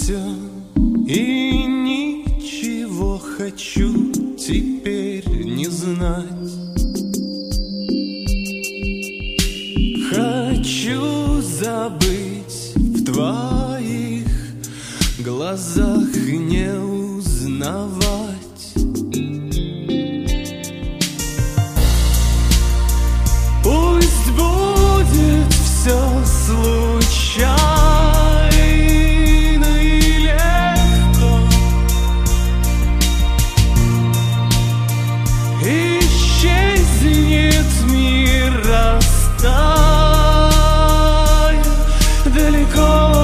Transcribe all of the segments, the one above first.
все и ничего хочу теперь не знать. Хочу забыть в твоих глазах не узнавать. Пусть будет все случайно и легко. Исчезнет мир, растает далеко.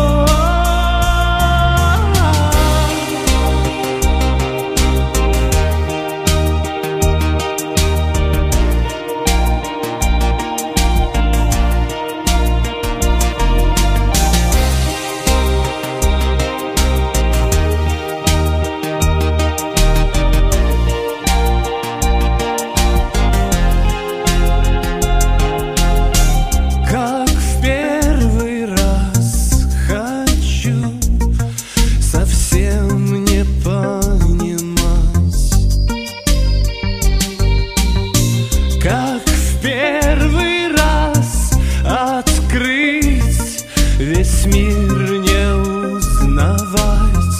Весь мир не узнавать.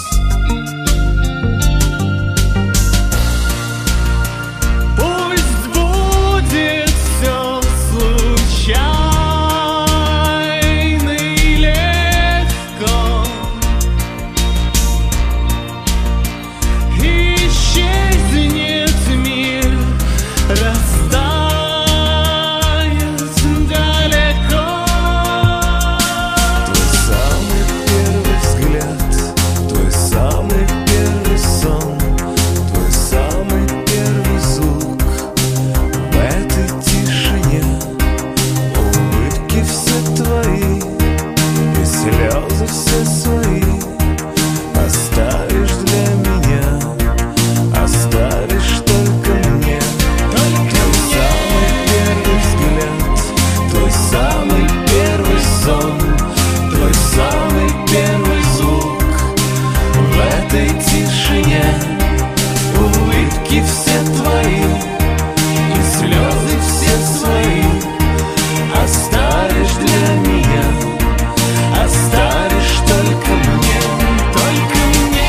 Пусть будет все случайно и легко. Исчезнет мир, растает далеко. Слезы все свои оставишь для меня, оставишь только мне. Только самый первый взгляд, твой самый первый сон, твой самый первый звук в этой тишине. Улыбки все твои и слезы все свои оставишь для меня, оставишь только мне, только мне.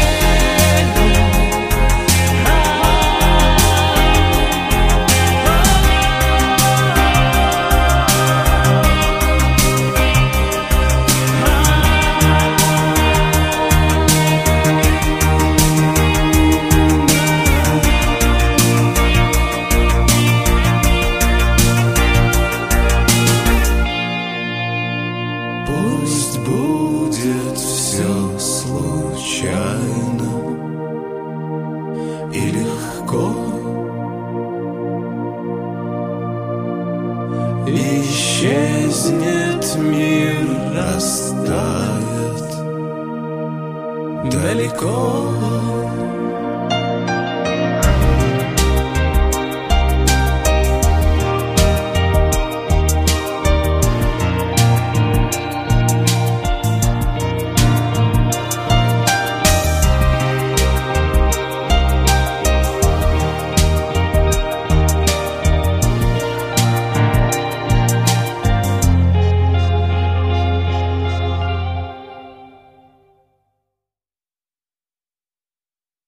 Пусть будет все случайно и легко. Исчезнет мир, растает далеко.